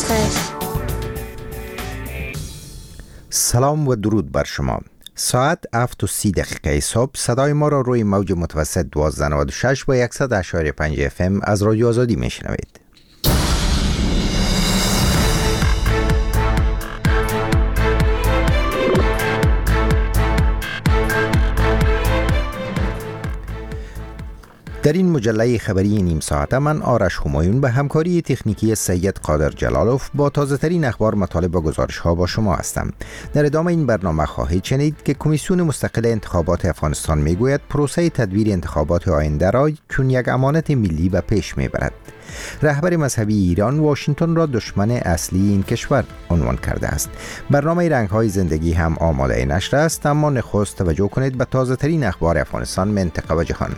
هستش. سلام و درود بر شما. ساعت 7:30 صبح صدای ما را روی موج متوسط 1296 و 100.5 FM از رادیو آزادی میشنوید. در این مجله خبری نیم ساعته من آرش همایون به همکاری تکنیکی سید قادر جلالوف با تازه ترین اخبار، مطالب و گزارش ها با شما هستم. در ادامه این برنامه خواهید شنید که کمیسیون مستقل انتخابات افغانستان میگوید پروسه تدویر انتخابات آینده را چون یک امانت ملی به پیش میبرد. رهبر مذهبی ایران واشنگتن را دشمن اصلی این کشور عنوان کرده است. برنامه رنگ‌های زندگی هم آماده نشر است، اما نخست توجه کنید به تازه ترین اخبار افغانستان، منطقه و جهان.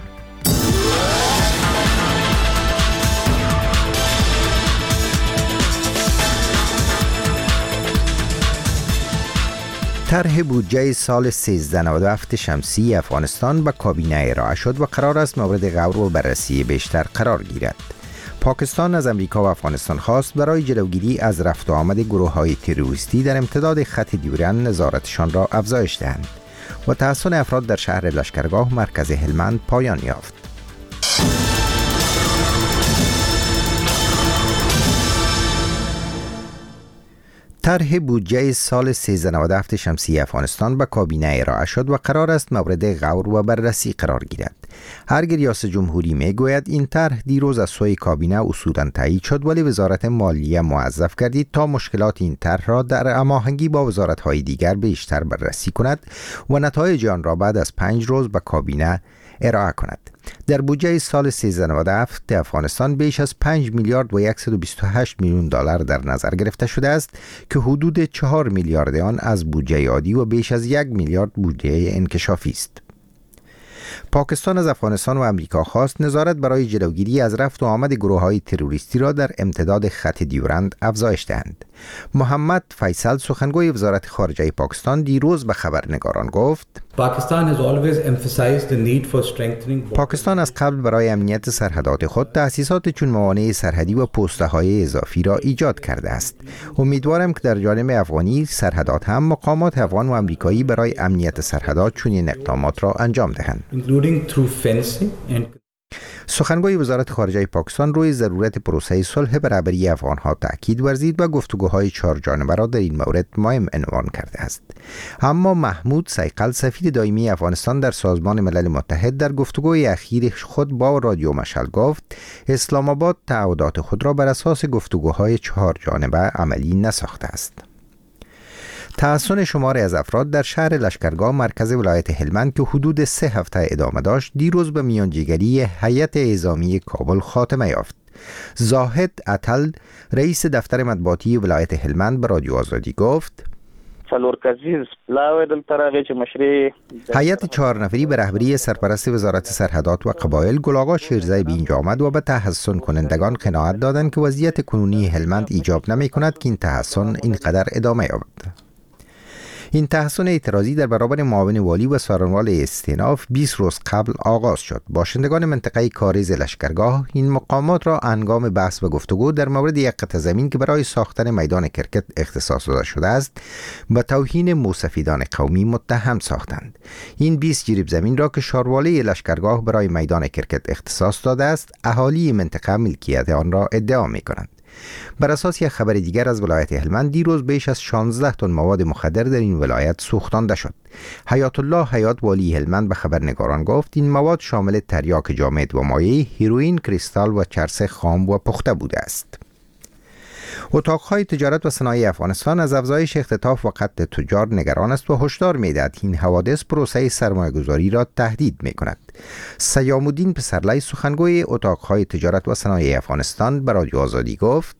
طرح بودجه سال 1397 شمسی افغانستان به کابینه ارائه شد و قرار است مورد غور و بررسی بیشتر قرار گیرد. پاکستان از امریکا و افغانستان خواست برای جلوگیری از رفت و آمد گروه‌های تروریستی در امتداد خط دیورند نظارتشان را افزایش دهند و تحصن افراد در شهر لشکرگاه مرکز هلمند پایان یافت. طرح بودجه سال 1397 شمسی افغانستان به کابینه ارائه شد و قرار است مورد غور و بررسی قرار گیرد. هرگز ریاست جمهوری میگوید این طرح دیروز از سوی کابینه اصولاً تایید شد، ولی وزارت مالیه موظف گردید تا مشکلات این طرح را در هماهنگی با وزارت‌های دیگر بیشتر بررسی کند و نتایج آن را بعد از 5 روز به کابینه ارائه کند. در بودجه سال 1397 افغانستان بیش از 5 میلیارد و 128 میلیون دلار در نظر گرفته شده است که حدود 4 میلیارد آن از بودجه عادی و بیش از 1 میلیارد بودجه انکشافی است. پاکستان از افغانستان و امریکا خواست نظارت برای جلوگیری از رفت و آمد گروه‌های تروریستی را در امتداد خط دیورند افزایش دهند. محمد فیصل سخنگوی وزارت خارجه پاکستان دیروز به خبرنگاران گفت: پاکستان از قبل برای امنیت سرحدات خود تأسیسات چون موانع سرحدی و پسته‌های اضافی را ایجاد کرده است. امیدوارم که در جانب افغانی سرحدات هم مقامات افغان و امریکایی برای امنیت سرحدات چنین اقدامات را انجام دهند. سخنگوی وزارت خارجه پاکستان روی ضرورت پروسه صلح برابری افغان‌ها تاکید ورزید و گفتگوهای 4 جانبه را در این مورد مهم عنوان کرده است. اما محمود سیقل سفیر دائمی افغانستان در سازمان ملل متحد در گفتگوی اخیر خود با رادیو مشعل گفت اسلام آباد تعهدات خود را بر اساس گفتگوهای 4 جانبه عملی نساخته است. تحصن شماری از افراد در شهر لشکرگاه مرکز ولایت هلمند که حدود 3 هفته ادامه داشت دیروز به میانجیگری هیئت اعزامی کابل خاتمه یافت. زاهد عطل رئیس دفتر مطبوعاتی ولایت هلمند به رادیو آزادی گفت: هیئت 4 نفری به رهبری سرپرست وزارت سرحدات و قبایل گل شیرزی به اینجا آمد و به تحصن کنندگان قناعت دادند که وضعیت کنونی هلمند ایجاب نمی کند که این تحصن اینقدر ادامه یابد. این تحصن اعتراضی در برابر معاون والی و سارنوال استیناف 20 روز قبل آغاز شد. باشندگان منطقه کاریز لشکرگاه این مقامات را هنگام بحث و گفتگو در مورد یک قطعه زمین که برای ساختن میدان کرکت اختصاص داده شده است به توهین موسفیدان قومی متهم ساختند. این 20 جریب زمین را که شاروالی لشکرگاه برای میدان کرکت اختصاص داده است، اهالی منطقه ملکیت آن را ادعا می‌کنند. بر اساس یک خبر دیگر از ولایت هلمند دیروز بیش از 16 تن مواد مخدر در این ولایت سوختانده شد. حیات الله حیات والی هلمند به خبرنگاران گفت این مواد شامل تریاک جامد و مایع، هیروئین، کریستال و چرس خام و پخته بوده است. اتاقهای تجارت و صنایع افغانستان از افزایش اختطاف و قتل تجار نگران است و هشدار می‌دهد این حوادث پروسه سرمایه‌گذاری را تهدید می‌کند. سیام الدین پسرلی سخنگوی اتاقهای تجارت و صنایع افغانستان به رادیو آزادی گفت: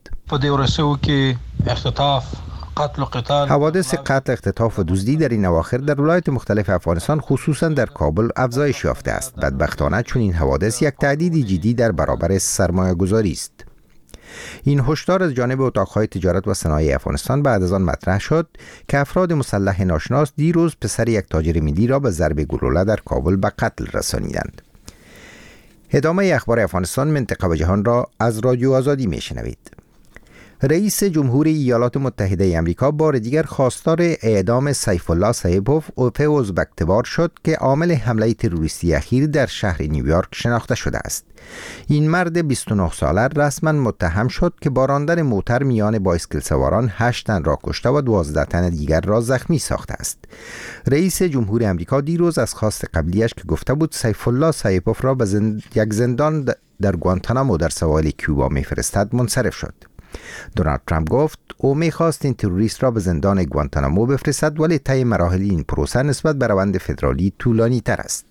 حوادث قتل، اختطاف و دزدی در این اواخر در ولایات مختلف افغانستان خصوصا در کابل افزایش یافته است. بدبختانه چون این حوادث یک تهدید جدی در برابر سرمایه‌گذاری است. این هشدار از جانب اتاقهای تجارت و صنایع افغانستان بعد از آن مطرح شد که افراد مسلح ناشناس دیروز پسر یک تاجر ملی را به ضرب گلوله در کابل به قتل رسانیدند. ادامه اخبار افغانستان، منطقه و جهان را از رادیو آزادی میشنوید. رئیس جمهوری ایالات متحده آمریکا بار دیگر خواستار اعدام سیف الله سایپوف عضو اکتبار شد که عامل حمله تروریستی اخیر در شهر نیویورک شناخته شده است. این مرد 29 ساله رسما متهم شد که با راندن موتر میان بایسکل سواران 8 تن را کشته و 12 تن دیگر را زخمی ساخته است. رئیس جمهور آمریکا دیروز از خواست قبلیش که گفته بود سیف الله سایپوف را به یک زندان در گوانتانامو در سواحل کوبا میفرستد منصرف شد. دونالد ترامپ گفت او میخواست این تروریست را به زندان گوانتانامو بفرستد، ولی طی مراحل این پروسه نسبت به روند فدرالی طولانی تر است.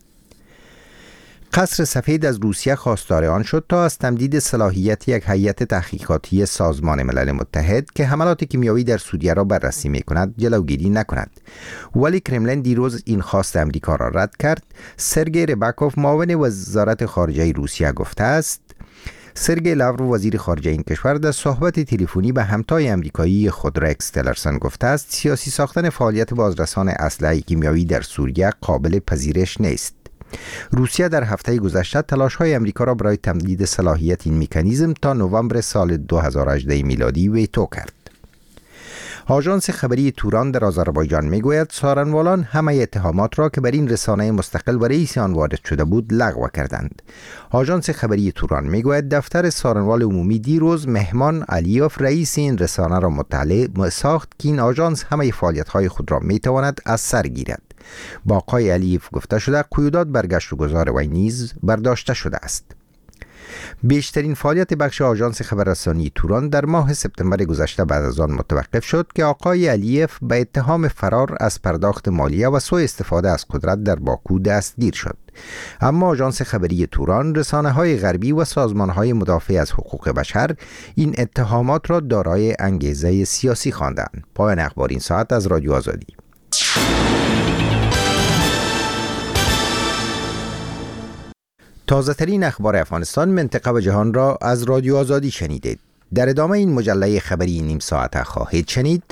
قصر سفید از روسیه خواستار آن شد تا از تمدید صلاحیت یک هیئت تحقیقاتی سازمان ملل متحد که حملات کیمیایی در سوریه را بررسی می‌کند جلوگیری نکند، ولی کرملین دیروز این خواست امریکا را رد کرد. سرگئی رباکوف معاون وزارت خارجه روسیه گفته است سرگئی لاوروف وزیر خارجه این کشور در صحبت تلفنی به همتای آمریکایی خود رکس تلرسون گفته است سیاسی ساختن فعالیت بازرسان اسلحه کیمیایی در سوریه قابل پذیرش نیست. روسیه در هفته گذشته تلاش‌های آمریکا را برای تمدید صلاحیت این مکانیزم تا نوامبر سال 2018 میلادی ویتو کرد. آژانس خبری توران در آذربایجان میگوید سارنوالان همه اتهامات را که بر این رسانه مستقل و رئیس آن وارد شده بود لغو کردند. آژانس خبری توران میگوید دفتر سارنوال عمومی دیروز مهمان علیوف رئیس این رسانه را مطلع ساخت که این آژانس همه فعالیت‌های خود را میتواند از سر گیرد. با آقای علیوف گفته شده قیودات برگشت و گذار وی نیز برداشته شده است. بیشترین فعالیت بخش آژانس خبررسانی توران در ماه سپتامبر گذشته بعد از آن متوقف شد که آقای علیف به اتهام فرار از پرداخت مالیه و سوء استفاده از قدرت در باکو دستگیر شد. اما آژانس خبری توران، رسانه‌های غربی و سازمان‌های مدافع از حقوق بشر این اتهامات را دارای انگیزه سیاسی خواندند. پایان اخبار این ساعت از رادیو آزادی. تازه ترین اخبار افغانستان، منطقه و جهان را از رادیو آزادی شنیدید. در ادامه این مجله خبری نیم ساعته خواهید شنید: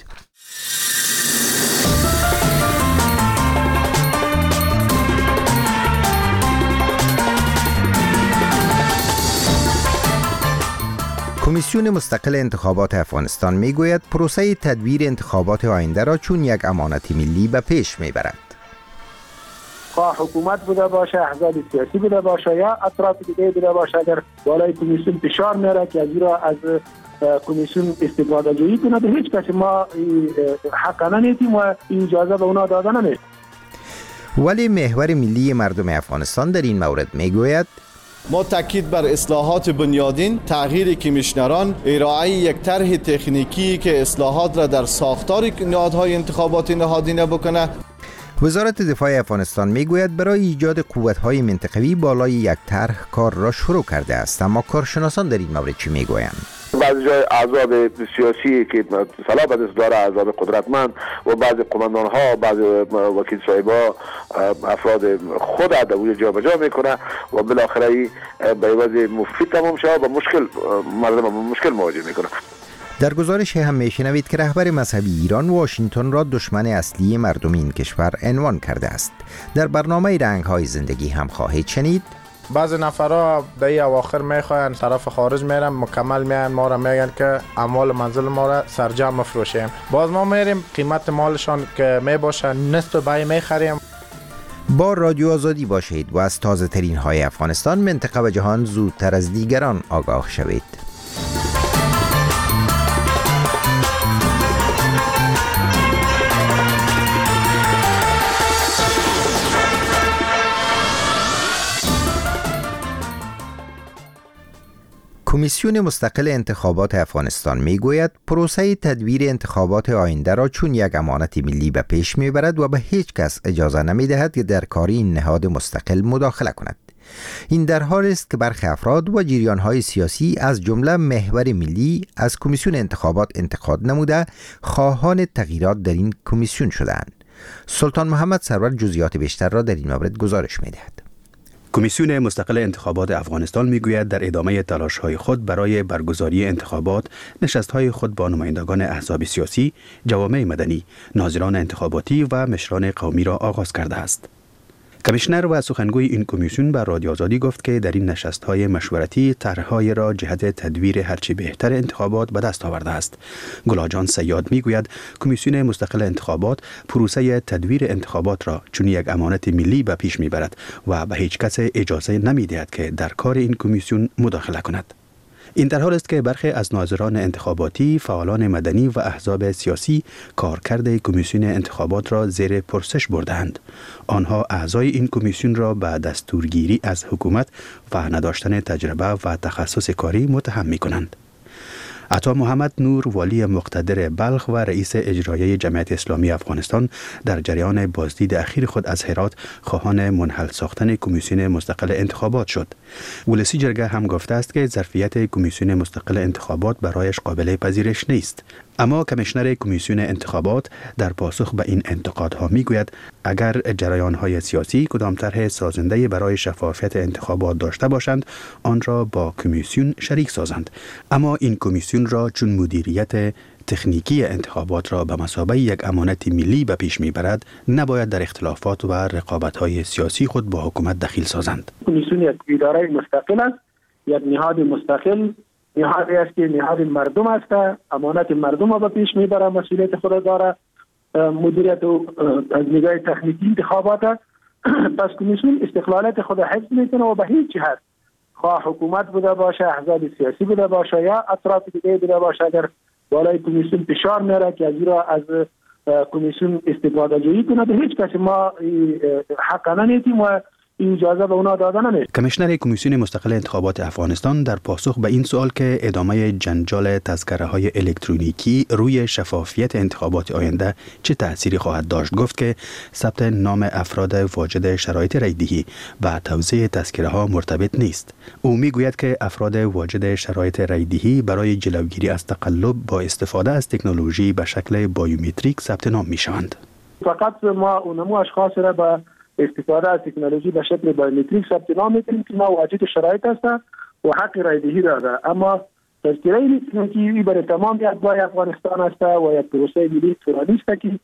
کمیسیون مستقل انتخابات افغانستان میگوید پروسه تدبیر انتخابات آینده را چون یک امانت ملی به پیش میبرد. خواه حکومت بوده باشه، احزاب سیاسی بوده باشه یا اطراف دیگه بوده باشه، در بالای کمیسیون فشار میاره که از را از کمیسیون استفاده جویی کنه. به هیچ کسی ما حق ندیدیم و اجازه به اونا داده نمیشه. ولی محور ملی مردم افغانستان در این مورد میگوید ما تاکید بر اصلاحات بنیادین، تغییر کمیشنران، ارائه یک طرح تکنیکی که اصلاحات را در ساختار نهادهای انتخاباتی نهادینه بکنه. وزارت دفاع افغانستان میگوید برای ایجاد قوت‌های منطقوی بالای یک طرح کار را شروع کرده است، اما کارشناسان در این مورد چی میگویند؟ بعضی جای احزاب سیاسی که صلاح به دست داره، احزاب قدرتمند و بعضی قماندان‌ها، بعضی وکیل صاحب‌ها افراد خود در اونجا جابجا میکنه و بالاخره به وضع مفید تمام شده و مردم مشکل مواجه میکنه. در گزارش هم میشنوید که رهبر مذهبی ایران واشنگتن را دشمن اصلی مردم این کشور عنوان کرده است. در برنامه رنگ‌های زندگی هم خواهید شنید: بعضی نفرها در این اواخر میخواین طرف خارج میرن، مکمل میان ما را میگن که اموال منزل ما را سرجم مفروشیم. باز ما میریم قیمت مالشان که میباشه نصف بای میخریم. با رادیو آزادی باشید و از تازه ترین های افغانستان، منطقه و جهان زودتر از دیگران آگاه شوید. کمیسیون مستقل انتخابات افغانستان میگوید پروسه تدبیر انتخابات آینده را چون یک امانت ملی به پیش میبرد و به هیچ کس اجازه نمیدهد که در کار این نهاد مستقل مداخله کند. این در حالی است که برخی افراد و جریان‌های سیاسی از جمله محور ملی از کمیسیون انتخابات انتقاد نموده خواهان تغییرات در این کمیسیون شدند. سلطان محمد سرور جزئیات بیشتر را در این مورد گزارش می‌دهد. کمیسیون مستقل انتخابات افغانستان میگوید در ادامه تلاش‌های خود برای برگزاری انتخابات، نشست‌های خود با نمایندگان احزاب سیاسی، جوامع مدنی، ناظران انتخاباتی و مشران قومی را آغاز کرده است. کمیشنر و سخنگوی این کمیسیون به رادیو آزادی گفت که در این نشست‌های مشورتی طرح‌های را جهت تدویر هرچی بهتر انتخابات به دست آورده است. گلاجان سیاد میگوید کمیسیون مستقل انتخابات پروسه تدویر انتخابات را چون یک امانت ملی به پیش میبرد و به هیچ کس اجازه نمیدهد که در کار این کمیسیون مداخله کند. این در حال است که برخی از ناظران انتخاباتی، فعالان مدنی و احزاب سیاسی کارکرد کمیسیون انتخابات را زیر پرسش بردند. آنها اعضای این کمیسیون را به دستورگیری از حکومت و نداشتن تجربه و تخصص کاری متهم می‌کنند. عطا محمد نور والی مقتدر بلخ و رئیس اجرایی جمعیت اسلامی افغانستان در جریان بازدید اخیر خود از هرات خواهان منحل ساختن کمیسیون مستقل انتخابات شد. ولسی جرگه هم گفته است که ظرفیت کمیسیون مستقل انتخابات برایش قابل پذیرش نیست. اما کمیشنر کمیسیون انتخابات در پاسخ به این انتقادها میگوید اگر جریان‌های سیاسی کدام طرح سازنده برای شفافیت انتخابات داشته باشند آن را با کمیسیون شریک سازند، اما این کمیسیون را چون مدیریت تکنیکی انتخابات را به مثابه یک امانت ملی به پیش میبرد نباید در اختلافات و رقابت‌های سیاسی خود با حکومت دخیل سازند. کمیسیون یک اداره مستقل است، یک نهاد مستقل، نهادی است که نهاد مردم است، امانت مردم را به پیش میبره، مسئولیت خود داره، مدیریت از نگاه تکنیکی انتخابات. پس کمیسیون استقلالات خود حفظ میکنه و به هیچ جهت خواه حکومت بوده باشه، احزاب سیاسی بوده باشه یا اطراف دیگه بوده باشه اگر بالای کمیسیون فشار میاره که از کمیسیون استفاده جویی کنه به هیچ کسی ما حق ندیدیم و اجازه به اونا داده نمیشه. کمیشنر کمیسیون مستقل انتخابات افغانستان در پاسخ به این سوال که ادامه جنجال تذکره‌های الکترونیکی روی شفافیت انتخابات آینده چه تأثیری خواهد داشت گفت که ثبت نام افراد واجد شرایط رایدهی و توزیع تذکره‌ها مرتبط نیست. او میگوید که افراد واجد شرایط رایدهی برای جلوگیری از تقلب با استفاده از تکنولوژی به شکل بایومتریک ثبت نام میشوند. فقط ما اونمو اشخاص را با استفاده از تکنولوژی به شکل بایومتریک ثبت نام می‌کنیم که ما واجد شرایط است و حق رایدهی داره، اما تذکره الکترونیکی برای تمام اتباع افغانستان است و یک پروسه ملی طولانی است که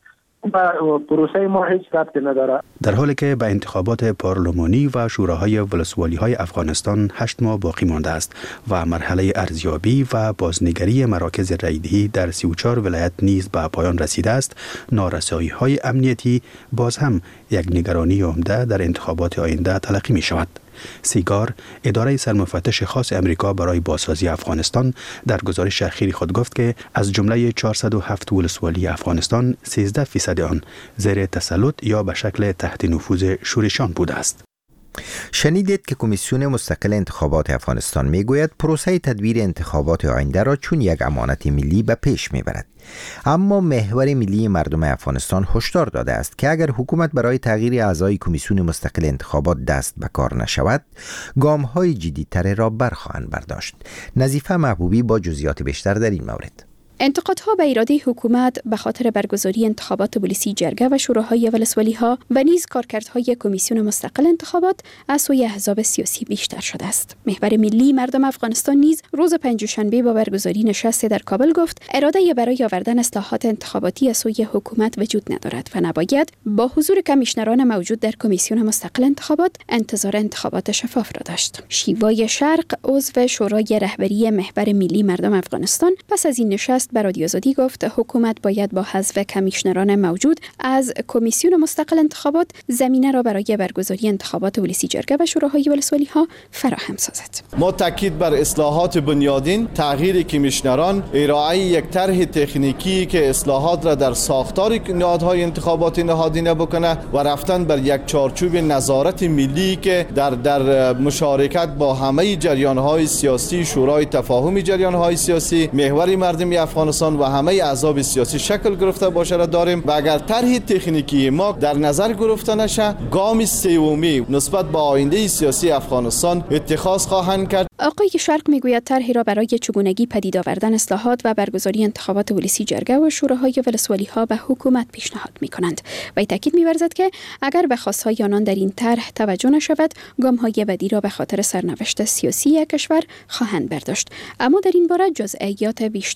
پروسه ما هیچ ربطی نداره. در حالی که به انتخابات پارلمانی و شوراهای ولسوالی‌های افغانستان 8 ماه باقی مانده است و مرحله ارزیابی و بازنگری مراکز رایدهی در 34 ولایت نیز به پایان رسیده است، نارسایی‌های امنیتی باز هم یک نگرانی عمده در انتخابات آینده تلقی می‌شود. سیگار، اداره سرمفتش خاص امریکا برای بازسازی افغانستان در گزارش اخیری خود گفت که از جمله 407 ولسوالی افغانستان 13% آن زیر تسلط یا به شکل تحت نفوذ شورشیان بوده است. شنیدید که کمیسیون مستقل انتخابات افغانستان میگوید پروسه تدویر انتخابات آینده را چون یک امانت ملی به پیش میبرد. اما محور ملی مردم افغانستان هشدار داده است که اگر حکومت برای تغییر اعضای کمیسیون مستقل انتخابات دست به کار نشود، گام‌های جدی‌تر را برخواهند برداشت. نظیفه محبوبی با جزئیات بیشتر در این مورد. انتقادها به اراده حکومت به خاطر برگزاری انتخابات ولسی جرگه و شوراهای ولسوالی‌ها و نیز کارکردهای کمیسیون مستقل انتخابات از سوی احزاب سیاسی بیشتر شده است. محور ملی مردم افغانستان نیز روز پنجشنبه با برگزاری نشست در کابل گفت اراده برای آوردن اصلاحات انتخاباتی از سوی حکومت وجود ندارد و نباید با حضور کمیشنران موجود در کمیسیون مستقل انتخابات انتظار انتخابات شفاف را داشت. شیوای شرق عضو شورای رهبری محور ملی مردم افغانستان پس از این نشست به رادیو آزادی گفت حکومت باید با حذف کمیشنران موجود از کمیسیون مستقل انتخابات زمینه را برای برگزاری انتخابات ولسی جرگه و شوراهای ولسوالی‌ها فراهم سازد. ما تاکید بر اصلاحات بنیادین، تغییر کمیشنران، ارائه یک طرح تکنیکی که اصلاحات را در ساختار نهادهای انتخاباتی نهادینه بکنه و رفتن بر یک چارچوب نظارت ملی که در مشارکت با همه جریان‌های سیاسی، شورای تفاهم جریان‌های سیاسی، محور مردمی افغانستان و همه احزاب سیاسی شکل گرفته باشه را داریم و اگر طرح تکنیکی ما در نظر گرفته نشه، گام سومی نسبت به آینده سیاسی افغانستان اتخاذ خواهند کرد. آقای شرق میگوید طرحی را برای چگونگی پدید آوردن اصلاحات و برگزاری انتخابات ولسی جرگه و شوراهای ولسوالی‌ها به حکومت پیشنهاد می‌کنند. و تاکید می‌ورزد که اگر به خواست‌های آنان در این طرح توجه نشود، گام‌های بعدی را به خاطر سرنوشت سیاسی کشور خواهند برداشت. اما در این باره جزئیات بیشتر ندادند.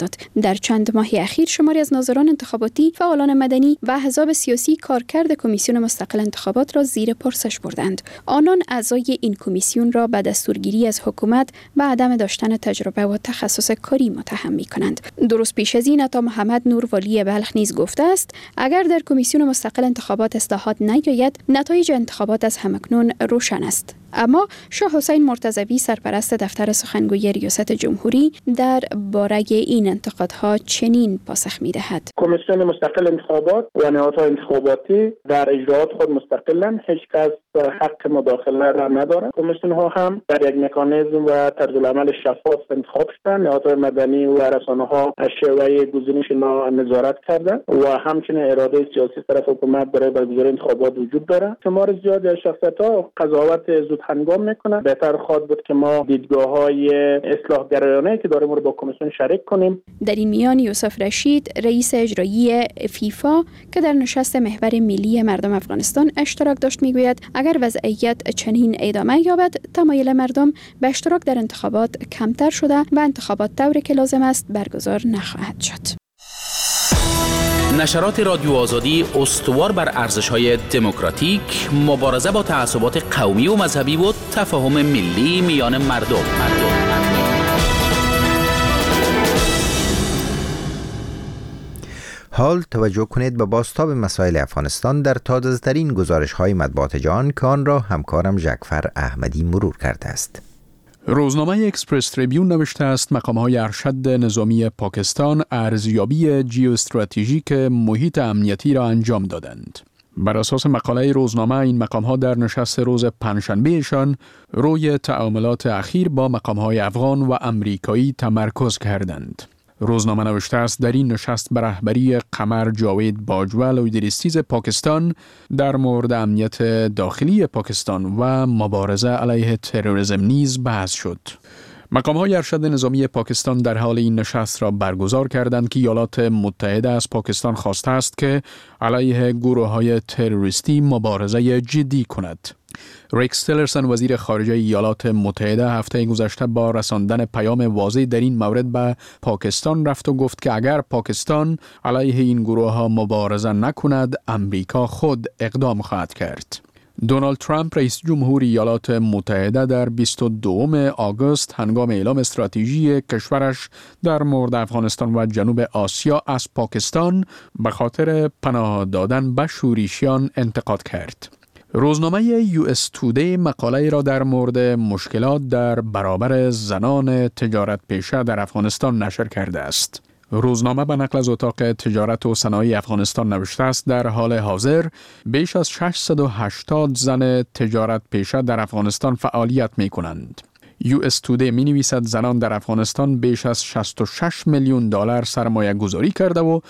انتخابات. در چند ماه اخیر شماری از ناظران انتخاباتی، فعالان مدنی و احزاب سیاسی کارکرد کمیسیون مستقل انتخابات را زیر پرسش بردند. آنان اعضای این کمیسیون را به دستورگیری از حکومت و عدم داشتن تجربه و تخصص کاری متهم می‌کنند. درست پیش از این عطا محمد نور والی بلخ نیز گفته است اگر در کمیسیون مستقل انتخابات اصلاحات نیاید، نتایج انتخابات از همکنون روشن است. اما شاه حسین مرتضوی سرپرست دفتر سخنگوی ریاست جمهوری در باره این انتقادها چنین پاسخ می‌دهد: کمیسیون مستقل انتخابات و نهادهای انتخاباتی در اجراات خود مستقلن، هیچ کس حق مداخله را نداره. کمیسیون ها هم در یک مکانیزم و طرز العمل شفاف انتخاب شدن. نهادهای مدنی و رسانه ها از شیوه گزینش نظارت کردن و همچنین اراده سیاسی طرف حکومت برای برگزاری انتخابات وجود داره. شمار زیادی از شخصیت‌ها قضاوت زود هنگام میکنه. بهتر خواهد بود که ما دیدگاه‌های اصلاح گرایانه که داریم رو با کمیسیون شریک کنیم. در این میان یوسف رشید رئیس اجرایی فیفا که در نشست محور ملی مردم افغانستان اشتراک داشت میگوید اگر وضعیت چنین ادامه یابد، تمایل مردم به اشتراک در انتخابات کمتر شده و انتخابات طوری که لازم است برگزار نخواهد شد. نشرات رادیو آزادی استوار بر ارزش‌های دموکراتیک، مبارزه با تعصبات قومی و مذهبی و تفاهم ملی میان مردم. حال توجه کنید به بازتاب مسائل افغانستان در تازه‌ترین گزارش‌های مطبوعات جهان که آن را همکارم جعفر احمدی مرور کرده است. روزنامه اکسپرس تریبیون نوشته است مقام‌های ارشد نظامی پاکستان ارزیابی جیواستراتژیک محیط امنیتی را انجام دادند. بر اساس مقاله روزنامه این مقام‌ها در نشست روز پنجشنبهشان روی تعاملات اخیر با مقام‌های افغان و امریکایی تمرکز کردند. روزنامه نوشته است در این نشست به رهبری قمر جاوید باجوه لویدریستیز پاکستان در مورد امنیت داخلی پاکستان و مبارزه علیه تروریسم نیز بحث شد. مقام‌های ارشد نظامی پاکستان در حال این نشست را برگزار کردند که ایالات متحده از پاکستان خواسته است که علیه گروه‌های تروریستی مبارزه جدی کند. ریکس تیلرسون وزیر خارجه ایالات متحده هفته گذشته با رساندن پیام واضح در این مورد به پاکستان رفت و گفت که اگر پاکستان علیه این گروه‌ها مبارزه نکند، امریکا خود اقدام خواهد کرد. دونالد ترامپ رئیس جمهور ایالات متحده در 22 آگوست هنگام اعلام استراتژی کشورش در مورد افغانستان و جنوب آسیا از پاکستان به خاطر پناه دادن به شورشیان انتقاد کرد. روزنامه US تودی مقاله را در مورد مشکلات در برابر زنان تجارت پیشه در افغانستان نشر کرده است. روزنامه به نقل از اتاق تجارت و صنایع افغانستان نوشته است در حال حاضر بیش از 680 زن تجارت پیشه در افغانستان فعالیت می کنند. US تودی می نویسد زنان در افغانستان بیش از 66 میلیون دلار سرمایه گذاری کرده و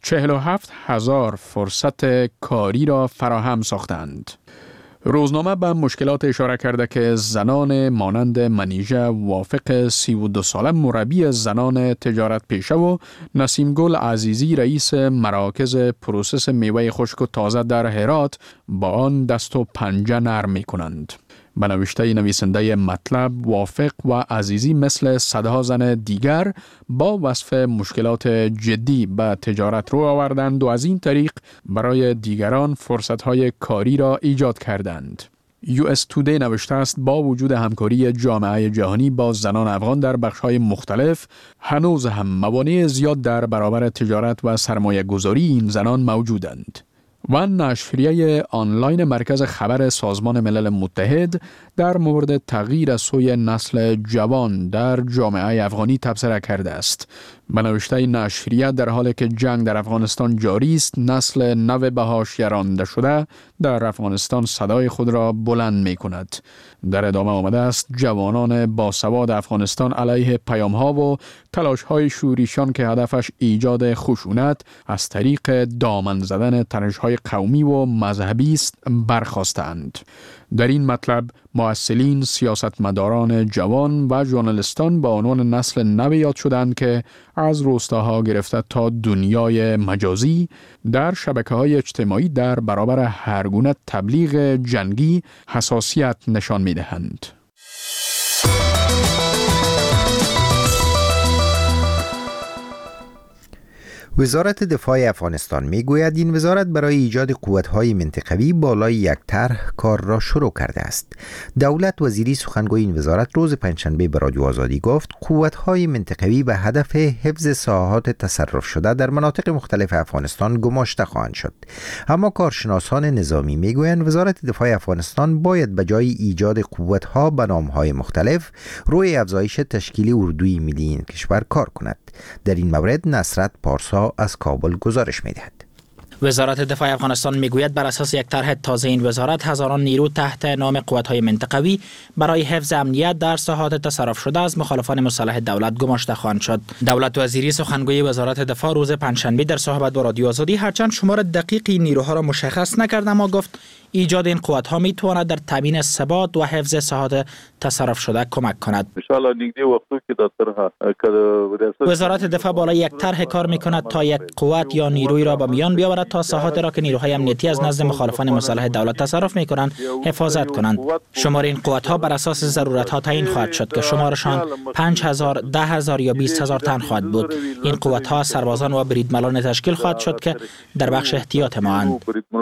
47,000 فرصت کاری را فراهم ساختند. روزنامه به مشکلات اشاره کرده که زنان مانند منیژه وافق 32 ساله مربی زنان تجارت پیشه و نسیم گل عزیزی رئیس مراکز پروسس میوه خشک و تازه در هرات با آن دست و پنجه نرم می کنند. به نوشته نویسنده مطلب، وافق و عزیزی مثل صدها زن دیگر با وصف مشکلات جدی به تجارت رو آوردند و از این طریق برای دیگران فرصتهای کاری را ایجاد کردند. US تودی نوشته است با وجود همکاری جامعه جهانی با زنان افغان در بخش‌های مختلف، هنوز هم موانع زیاد در برابر تجارت و سرمایه گذاری این زنان موجودند. و نشریه آنلاین مرکز خبر سازمان ملل متحد در مورد تغییر سوی نسل جوان در جامعه افغانی تبصره کرده است. به نوشته نشریه در حالی که جنگ در افغانستان جاری است، نسل نو به حاشیه رانده شده در افغانستان صدای خود را بلند می کند. در ادامه آمده است جوانان باسواد افغانستان علیه پیام‌ها و تلاش‌های شورشیان که هدفش ایجاد خشونت از طریق دامن زدن تنش‌های قومی و مذهبی است برخاستند. در این مطلب مؤثرین، سیاستمداران جوان و ژورنالیستان با عنوان نسل نو یاد شدند که از روستاها گرفته تا دنیای مجازی در شبکه‌های اجتماعی در برابر هر گونه تبلیغ جنگی حساسیت نشان می‌دهند. وزارت دفاع افغانستان میگوید این وزارت برای ایجاد قوت‌های منطقوی بالای یک طرح کار را شروع کرده است. دولت وزیری سخنگوی این وزارت روز پنجشنبه به رادیو آزادی گفت قوت‌های منطقوی به هدف حفظ ساحات تصرف شده در مناطق مختلف افغانستان گماشته خواهند شد. اما کارشناسان نظامی میگویند وزارت دفاع افغانستان باید به جای ایجاد قوت‌ها به نام‌های مختلف روی افزایش تشکیل اردوی ملی این کشور کار کند. در این مورد نصرت پارسا از کابل گزارش می‌دهد. وزارت دفاع افغانستان میگوید بر اساس یک طرح تازه این وزارت هزاران نیرو تحت نام قوت‌های منطقوی برای حفظ امنیت در ساحات تصرف شده از مخالفان مسلح دولت گماشته خواهند شد. دولت وزیری سخنگوی وزارت دفاع روز پنجشنبه در صحبت با رادیو آزادی هرچند شمار دقیق این نیروها را مشخص نکرد، اما گفت ایجاد این قوت‌ها میتواند در تامین ثبات و حفظ ساحات تصرف شده کمک کند. وزارت دفاع بالای یک طرح کار میکند تا یک قوت یا نیروی را به میان بیاورد تا ساحاتی را که نیروهای امنیتی از نزد مخالفان مسلح دولت تصرف میکنند حفاظت کنند. شمار این قوت‌ها بر اساس ضرورت‌ها تعیین خواهد شد که شمارشان 5000، 10000 یا 20000 تن خواهد بود. این قوت‌ها سربازان و بریدملان تشکیل خواهد شد که در بخش احتیاط ما اند.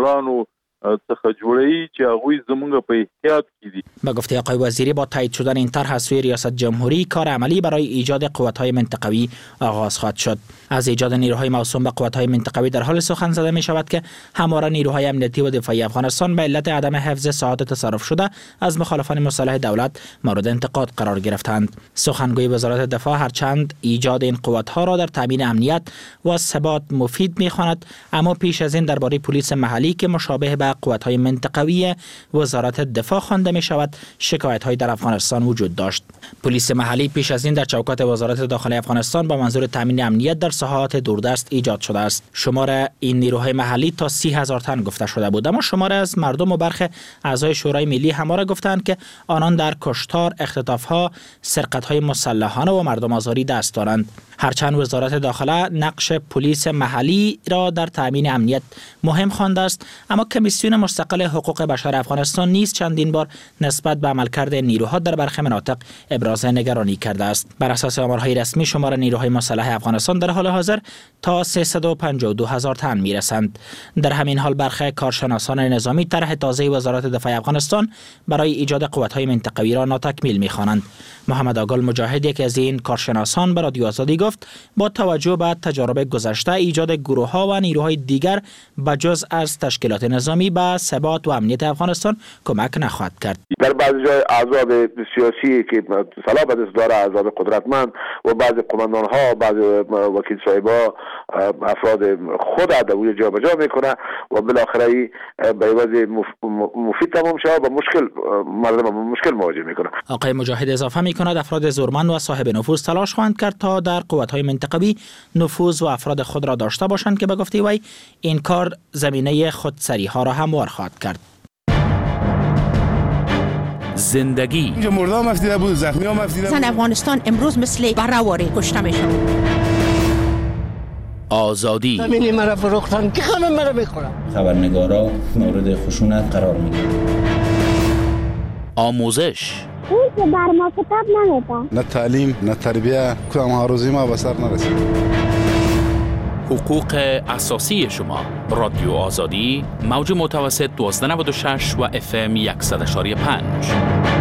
به گفته آقای وزیری با تایید شدن این طرح از سوی ریاست جمهوری کار عملی برای ایجاد قوت‌های منطقوی آغاز خواهد شد. از ایجاد نیروهای موسوم به قوت‌های منطقوی در حال سخن زده می شود که همواره نیروهای امنیتی و دفاعی افغانستان به علت عدم حفظ ساحات تصرف شده از مخالفان مسلح دولت مورد انتقاد قرار گرفتند. سخنگوی وزارت دفاع هرچند ایجاد این قوت‌ها را در تامین امنیت و ثبات مفید می‌خواند، اما پیش از این درباره پلیس محلی که مشابه به قوت‌های منطقوی وزارت دفاع خوانده می‌شود شکایت‌های در افغانستان وجود داشت. پلیس محلی پیش از این در چوکات وزارت داخلی افغانستان با منظور تامین امنیت در ساحات دوردست ایجاد شده است. شمار این نیروهای محلی تا 30000 تن گفته شده بود، اما شمار از مردم و برخی اعضای شورای ملی همواره گفتند که آنان در کشتار، اختطاف‌ها، سرقت‌های مسلحانه و مردم آزاری دست دارند. هرچند وزارت داخله نقش پلیس محلی را در تامین امنیت مهم خوانده است، اما کمیسیون مستقل حقوق بشر افغانستان نیز چندین بار نسبت به عملکرد نیروها در برخی مناطق ابراز نگرانی کرده است. بر اساس آمارهای رسمی شمار نیروهای مسلح افغانستان در حال حاضر تا 352000 تن میرسند. در همین حال برخی کارشناسان نظامی طرح تازه وزارت دفاع افغانستان برای ایجاد قوت‌های منطقوی را ناتکمیل می‌خوانند. محمد آگل مجاهد یکی از این کارشناسان به رادیو آزادی گفت با توجه به تجارب گذشته ایجاد گروه‌ها و نیروهای دیگر بجز از تشکیلات نظامی به ثبات و امنیت افغانستان کمک نخواهد کرد. در بعضی جای احزاب سیاسی که صلاح به دست داره، احزاب قدرتمند و بعضی قماندان‌ها، بعضی وکیل صاحبا افراد خود ادوی جابجا میکنه و بالاخره به وضع مفید تمام شده و مردم مشکل مواجه میکنه. آقای مجاهد اضافه میکند افراد زورمند و صاحب نفوذ تلاش خواهند کرد تا در قوت‌های منطقوی نفوذ و افراد خود را داشته باشند که به گفته وی این کار زمینه خودسری‌ها را هموار خواهد کرد. زندگی مردم مفتیده بود، زخمی ها مفتیده بود. زن افغانستان امروز مثل بره‌واره کشته میشن. آزادی زمینی مرا فروختن که همه مرا میخورن. خبرنگارا مورد خشونت قرار میگیرن. آموزش اون که بر ما کتاب نمیده. نه تعلیم نه تربیه، کدام هاروزی ما به سر نرسید. حقوق اساسی شما. رادیو آزادی موج متوسط 1296 و FM 100.5.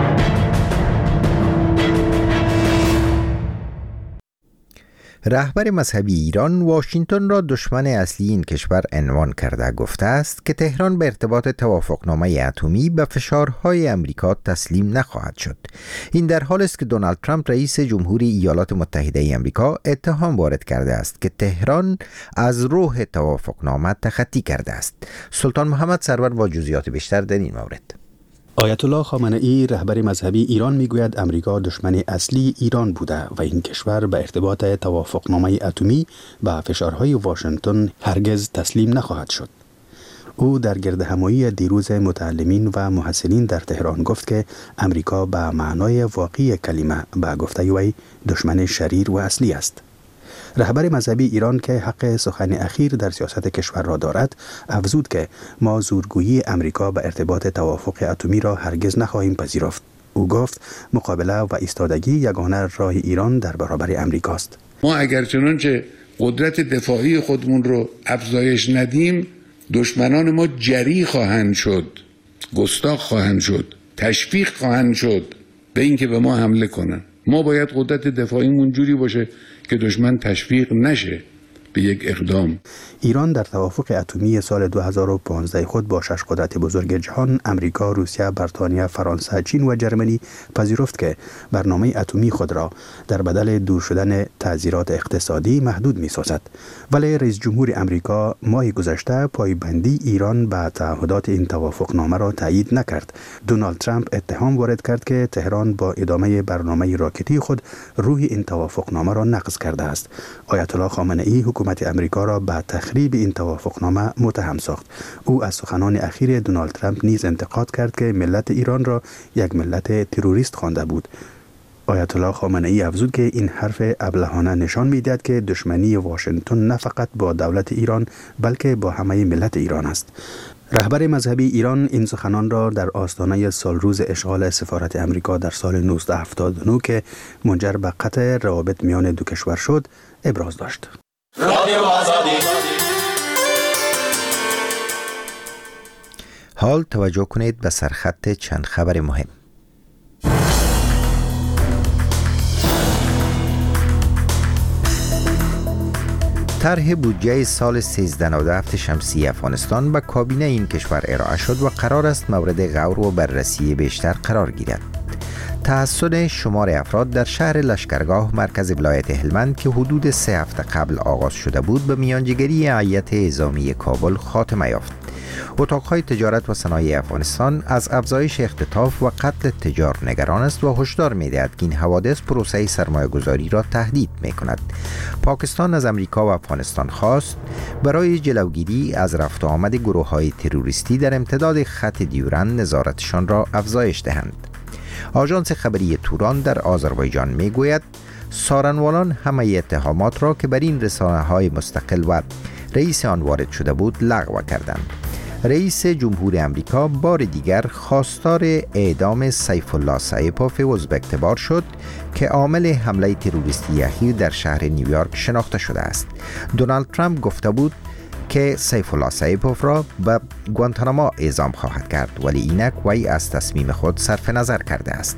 رهبر مذهبی ایران واشنگتن را دشمن اصلی این کشور عنوان کرده گفته است که تهران به ارتباط توافقنامه اتمی به فشارهای امریکا تسلیم نخواهد شد. این در حالی است که دونالد ترامپ رئیس جمهوری ایالات متحده امریکا اتهام وارد کرده است که تهران از روح توافقنامه تخطی کرده است. سلطان محمد سرور با جزئیات بیشتر در این مورد. آیت الله خامنه‌ای رهبر مذهبی ایران میگوید امریکا دشمن اصلی ایران بوده و این کشور به ارتباط توافقنامه اتمی و فشارهای واشنگتن هرگز تسلیم نخواهد شد. او در گردهمایی دیروز متعلمین و محصلین در تهران گفت که امریکا به معنای واقعی کلمه به گفته وی دشمن شریر و اصلی است. رهبر مذهبی ایران که حق سخن اخیر در سیاست کشور را دارد افزود که ما زورگویی امریکا به ارتباط توافق اتمی را هرگز نخواهیم پذیرفت. او گفت مقابله و ایستادگی یگانه راه ایران در برابر امریکاست. ما اگر چنانچه قدرت دفاعی خودمون رو افزایش ندیم، دشمنان ما جری خواهند شد، گستاخ خواهند شد، تشویق خواهند شد به اینکه به ما حمله کنن. ما باید قدرت دفاعیمون جوری باشه که دشمن تشویق نشه به یک اقدام. ایران در توافق اتمی سال 2015 خود با 6 قدرت بزرگ جهان امریکا، روسیه، بریتانیا، فرانسه، چین و جرمنی پذیرفت که برنامه اتمی خود را در بدل دور شدن تعزیرات اقتصادی محدود می‌سازد. ولی رئیس جمهور امریکا ماه گذشته پایبندی ایران به تعهدات این توافقنامه را تایید نکرد. دونالد ترامپ اتهام وارد کرد که تهران با ادامه برنامه راکتی خود روح این توافقنامه را نقض کرده است. آیت الله خامنه ای حکومت امریکا را به تخریب این توافقنامه متهم ساخت. او از سخنان اخیر دونالد ترامپ نیز انتقاد کرد که ملت ایران را یک ملت تروریست خوانده بود. آیت الله خامنه ای افزود که این حرف ابلهانه نشان می‌دهد که دشمنی واشنگتن نه فقط با دولت ایران بلکه با همه ملت ایران است. رهبر مذهبی ایران این سخنان را در آستانه سالروز اشغال سفارت امریکا در سال 1979 که منجر به قطع روابط میان دو کشور شد ابراز داشت. حال توجه کنید به سرخط چند خبر مهم. طرح بودجه سال 1397 شمسی افغانستان به کابینه این کشور ارائه شد و قرار است مورد غور و بررسی بیشتر قرار گیرد. تحصن شمار افراد در شهر لشکرگاه مرکز ولایت هلمند که حدود 3 هفته قبل آغاز شده بود به میانجیگری هیئت اعزامی کابل خاتمه یافت. اتاقهای تجارت و صنایع افغانستان از افزایش اختطاف و قتل تجار نگران است و هشدار می‌دهد که این حوادث پروسه سرمایه‌گذاری را تهدید می‌کند. پاکستان از امریکا و افغانستان خواست برای جلوگیری از رفت و آمد گروه‌های تروریستی در امتداد خط دیورند نظارتشان را افزایش دهند. آژانس خبری توران در آذربایجان میگوید سارنوالان همه اتهامات را که بر این رسانه‌های مستقل و رئیس آن وارد شده بود لغو کردند. رئیس جمهور امریکا بار دیگر خواستار اعدام سیف الله سایپوف ازبک‌تبار شد که عامل حمله تروریستی اخیر در شهر نیویورک شناخته شده است. دونالد ترامپ گفته بود که سیف الله سایپوف را به گوانتاناما اعزام خواهد کرد، ولی اینک وی از تصمیم خود صرف نظر کرده است.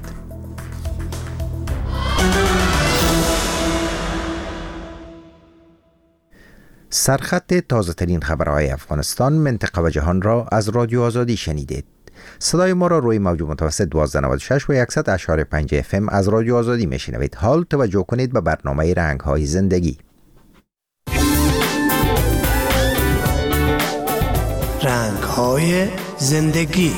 سرخط تازه ترین خبرهای افغانستان، منطقه و جهان را از رادیو آزادی شنیدید. صدای ما را روی موج متوسط 1296 و 100.5 FM از رادیو آزادی میشنوید. حال توجه کنید به برنامه رنگ‌های زندگی. رنگ‌های زندگی.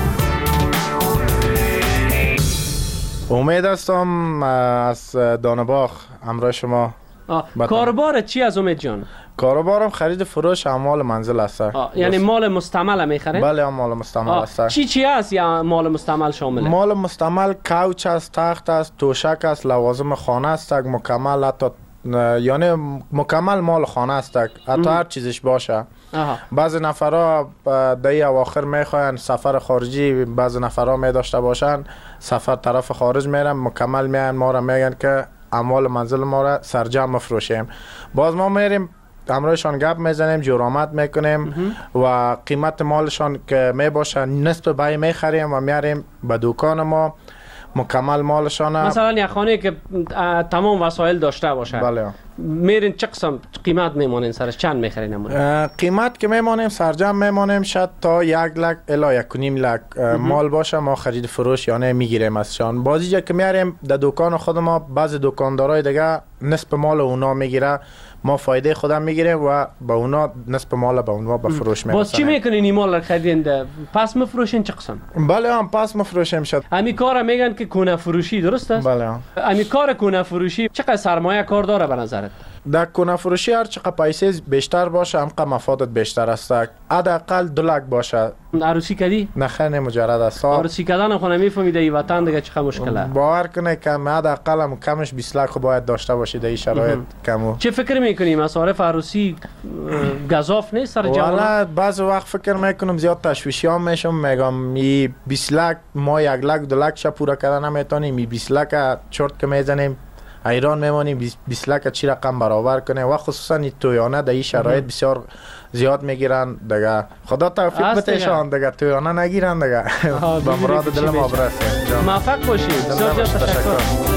امید هستم از دانباغ همراه شما. کاروبار چی از امید جان؟ کاروبارم خرید فروش مال منزل است. یعنی مال مستعمل میخرید؟ بله مال مستعمل است. چی است یا مال مستعمل شامله؟ مال مستعمل کوچ است، تخت است، توشک است، لوازم خانه است، مکمل حتی یعنی مکمل مال خانه است، حتی هر چیزش باشه. بعضی نفرها در اواخر میخواین سفر خارجی، بعضی نفرها می داشته باشن سفر طرف خارج میرن، مکمل میان ما را میگن که اموال منزل ما را سرجم مفروشیم. باز ما میریم همراهشان گپ میزنیم، جرامت میکنیم و قیمت مالشان که میباشه نصف بای میخریم و میاریم به دکان ما مکمل مالشان. مثلا یک خانه که تمام وسایل داشته باشه، بله، میرین چه قسم قیمت میمانین سرش؟ چند میخرین؟ قیمت که میمانیم سرجم میمانیم شاید تا 1 لک الی 1.5 لک مال باشه ما خرید فروش یعنی میگیریم ازشان. بازی جا که میاریم در دکان خود ما، بعضی دکاندارای دیگه نصف مال اونا میگیره، ما فایده خودم میگیریم و با اونا نصف مال با اونا به فروش میرسونیم. باز چی میکنین این مال رو خریدین؟ پس مفروشین چه قسم؟ بله هم پس مفروشیم شد. امی کار میگن که کونه فروشی، درست است؟ بله. امی کار کونه فروشی چقدر سرمایه کار داره به نظرت؟ در کونه فروشی هر چقدر پیسه بیشتر باشه همقدر مفادت بیشتر است. حداقل 2 لک باشه. عروسی کردی؟ نه خیلی مجرد است. عروسی کردن خو نمیفهمیده این وطن دیگه چقدر مشکله. باور کنه که حداقل هم کمش 20 لک باید داشته باشی در این شرایط کمو. چه فکر میکنی مصارف عروسی گزاف نیست سر جوان؟ والا بعضی وقت فکر میکنم زیاد تشویشیام میشم، میگم 20 لک ما 1 لک 2 لک پورا کردن نمیتونیم، 20 لک چرت که میزنیم ایران میمانیم 20 لک چی رقم برابر کنه و خصوصا این تویانه در این شرایط بسیار زیاد میگیرن دیگه. خدا توفیق بتشان دیگه تویانه نگیرن دیگه. به مراد دل ما برسه. موفق باشید. بسیار تشکر.